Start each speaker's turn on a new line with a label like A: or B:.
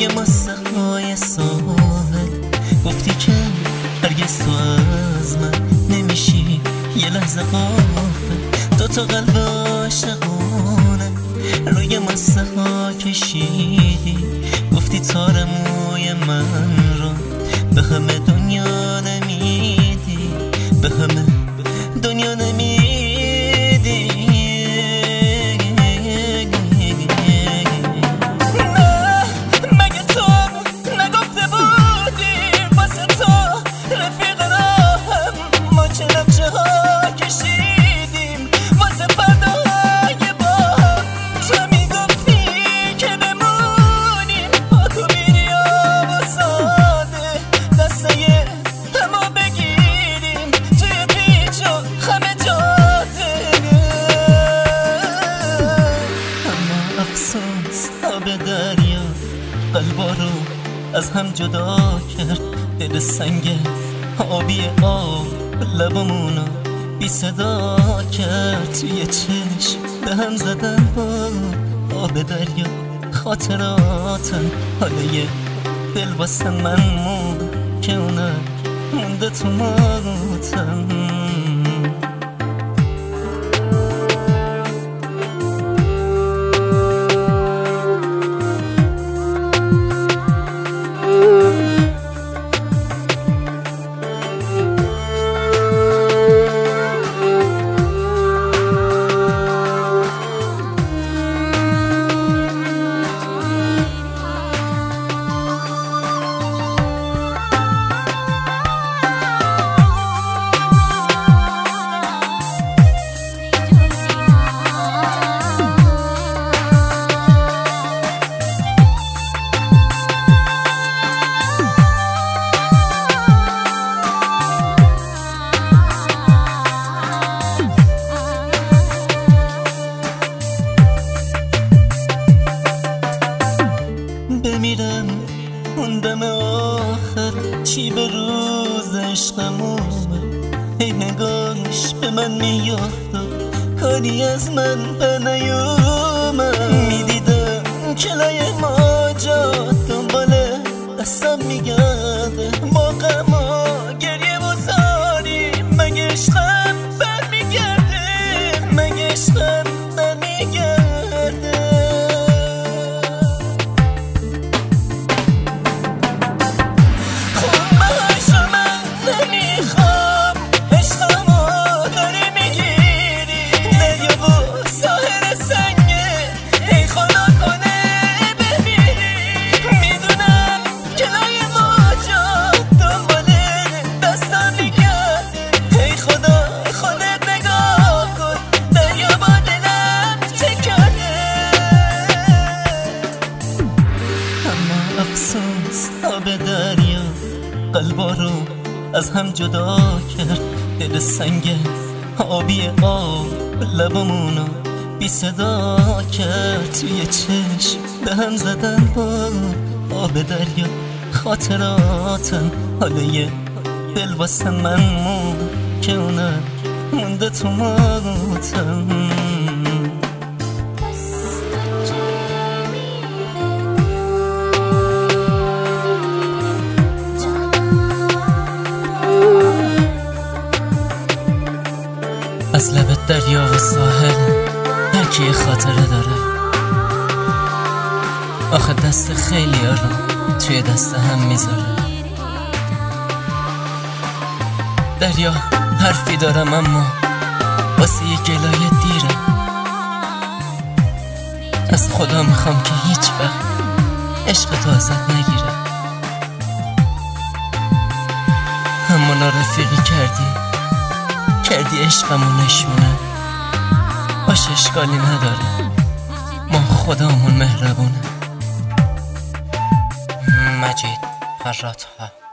A: روی ماسه های ساحل گفتی که هرگز تو از من نمیشی یه لحظه غافل. دوتا قلب عاشقونه روی ماسه ها کشیدی، گفتی تار موی من رو به همه دنیا نمیدی، به همه دنیا نمیدی. آب دریا قلبا رو از هم جدا کرد، دل سنگ آبی آب لبامونو بی صدا کرد. توی چشم به هم زدن با آب دریا خاطراتم، حالا یه دل واسه من مون که اونم مونده تو موتم. بمیرم اون دم آخر چی به روز عشقمونه، هی نگاهش به من میافت و کاری از من به نیومد. میدیدم کلای ماجاد دنبال دستم میگرده، با غم و گریه و زاری مگه عشقم برمیگرده، مگه عشقم برمیگرده. آب دریا قلبا رو از هم جدا کرد، دل سنگ آبی آب لبامونو بی صدا کرد. توی چشم به هم زدن با آب دریا خاطراتم، حالا یه دل واسه من مون که اونم مونده تو موتم. از لب دریا و ساحل هر کی یه خاطره داره، آخه دست خیلی ها رو توی دست هم میذاره. دریا حرفی دارم اما واسه یه گلایه دیرم، از خدا میخوام که هیچ وقت عشق تو ازت نگیره. اما نارفیقی کردی عشقمو نشونه، باشه اشکالی نداره، ما خدامون مهربونه. مجید فراتها.